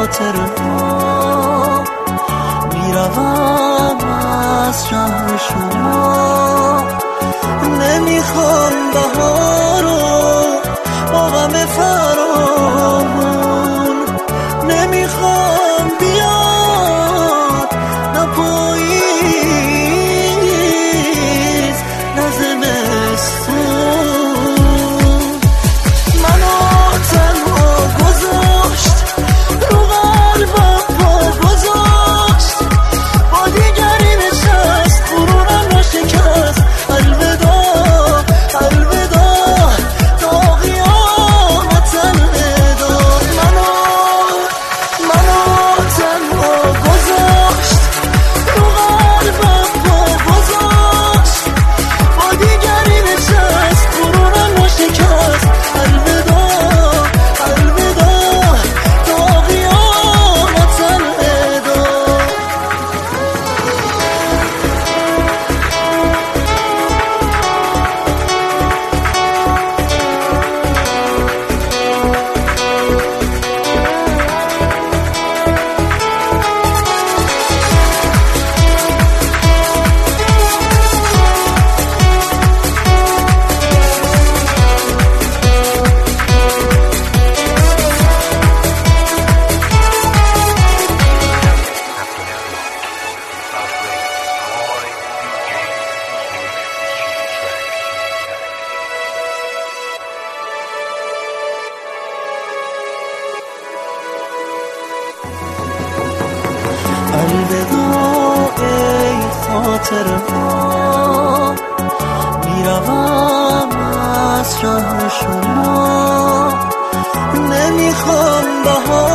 خاطره ها میروم از راه شما. نمیخوام بهارو با غم فرامون، نمیخوام بیاد نه پاییز نه زمستون. منو تنها گذاشت رو قلبم پا گذاشت، با دیگری نشست غرورم را شکست. الوداع الوداع تا قیامت الوداع. منو تنها گذاشت رو قلبم پا گذاشت، با دیگری نشست غرورم را شکست. الوداع الوداع تا قیامت الوداع. الوداع ای خاطره ها میروم از راه شما. نمیخوام بهار